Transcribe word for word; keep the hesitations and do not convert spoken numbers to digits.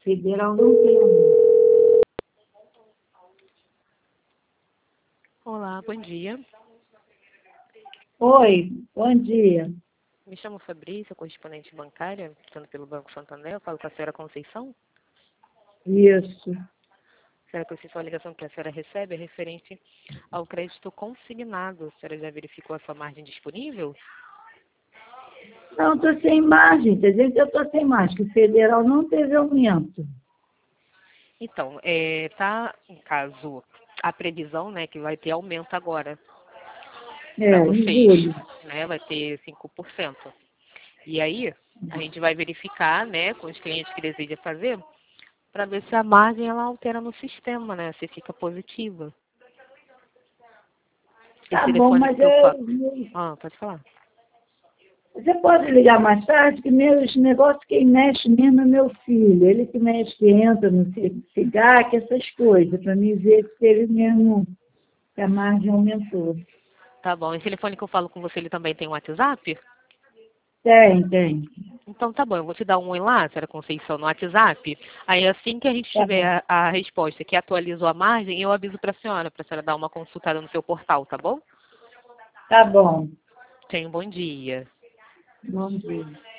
Federal não tem aumento. Olá, bom dia. Oi, bom dia. Me chamo Fabrícia, correspondente bancária, estando pelo Banco Santander. Eu falo com a senhora Conceição. Isso. A senhora Conceição, a ligação que a senhora recebe é referente ao crédito consignado. A senhora já verificou a sua margem disponível? Não, estou sem margem, quer dizer que eu estou sem margem, que o federal não teve aumento. Então, está, em caso, a previsão, né, que vai ter aumento agora para É, em vocês, julho. né, vai ter cinco por cento. E aí, a gente vai verificar, né, com os clientes que desejam fazer, para ver se a margem ela altera no sistema, né, se fica positiva. Tá Esse bom, telefone mas que eu falo. eu, Ah, pode falar. você pode ligar mais tarde, que meus negócios, quem mexe mesmo é meu filho. Ele que mexe, que entra no cigarro, essas coisas, para me ver se ele mesmo, que a margem aumentou. Tá bom. Esse telefone que eu falo com você, ele também tem um WhatsApp? Tem, tem. Então tá bom, eu vou te dar um oi lá, senhora Conceição, no WhatsApp. Aí assim que a gente Tá tiver bom. a, a resposta que atualizou a margem, eu aviso para a senhora, para a senhora dar uma consultada no seu portal, tá bom? Tá bom. Tenha um bom dia. Bom dia.